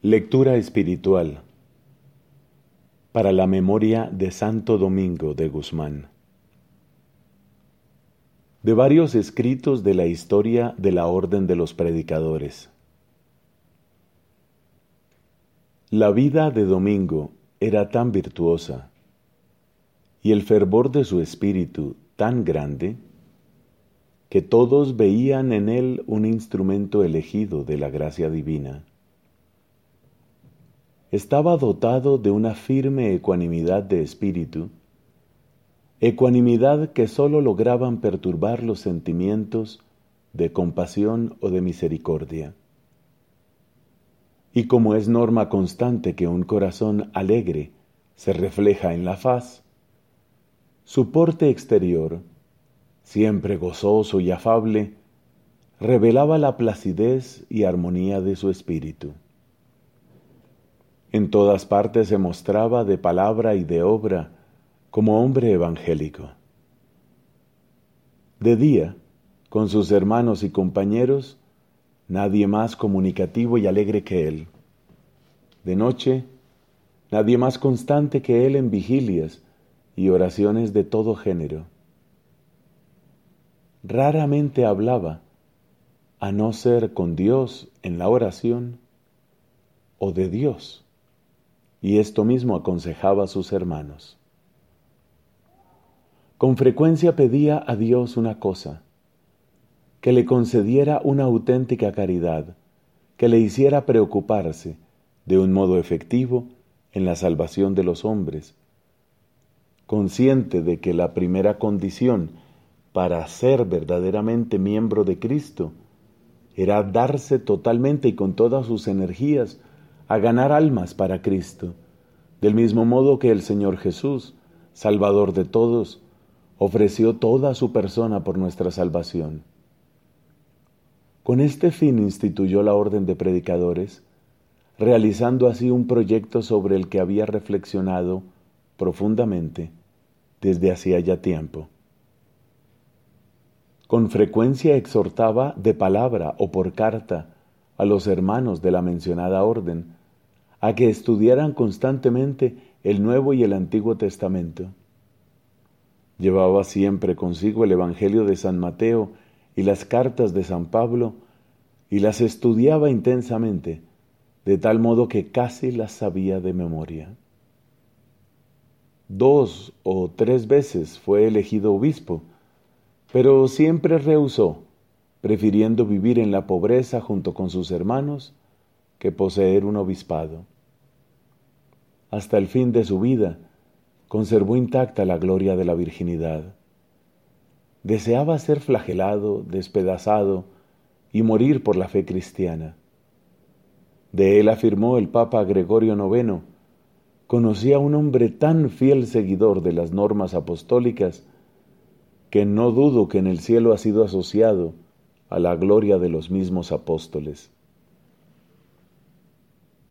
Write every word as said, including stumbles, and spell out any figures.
Lectura espiritual para la memoria de Santo Domingo de Guzmán. De varios escritos de la historia de la Orden de los Predicadores. La vida de Domingo era tan virtuosa y el fervor de su espíritu tan grande que todos veían en él un instrumento elegido de la gracia divina. Estaba dotado de una firme ecuanimidad de espíritu, ecuanimidad que sólo lograban perturbar los sentimientos de compasión o de misericordia. Y como es norma constante que un corazón alegre se refleja en la faz, su porte exterior, siempre gozoso y afable, revelaba la placidez y armonía de su espíritu. En todas partes se mostraba de palabra y de obra como hombre evangélico. De día, con sus hermanos y compañeros, nadie más comunicativo y alegre que él. De noche, nadie más constante que él en vigilias y oraciones de todo género. Raramente hablaba, a no ser con Dios en la oración o de Dios, y esto mismo aconsejaba a sus hermanos. Con frecuencia pedía a Dios una cosa, que le concediera una auténtica caridad, que le hiciera preocuparse de un modo efectivo en la salvación de los hombres, consciente de que la primera condición para ser verdaderamente miembro de Cristo era darse totalmente y con todas sus energías a ganar almas para Cristo, del mismo modo que el Señor Jesús, Salvador de todos, ofreció toda su persona por nuestra salvación. Con este fin instituyó la Orden de Predicadores, realizando así un proyecto sobre el que había reflexionado profundamente desde hacía ya tiempo. Con frecuencia exhortaba de palabra o por carta a los hermanos de la mencionada orden a que estudiaran constantemente el Nuevo y el Antiguo Testamento. Llevaba siempre consigo el Evangelio de San Mateo y las cartas de San Pablo y las estudiaba intensamente, de tal modo que casi las sabía de memoria. Dos o tres veces fue elegido obispo, pero siempre rehusó, prefiriendo vivir en la pobreza junto con sus hermanos que poseer un obispado. Hasta el fin de su vida conservó intacta la gloria de la virginidad. Deseaba ser flagelado, despedazado y morir por la fe cristiana. De él afirmó el Papa Gregorio noveno: «Conocí a un hombre tan fiel seguidor de las normas apostólicas que no dudo que en el cielo ha sido asociado a la gloria de los mismos apóstoles».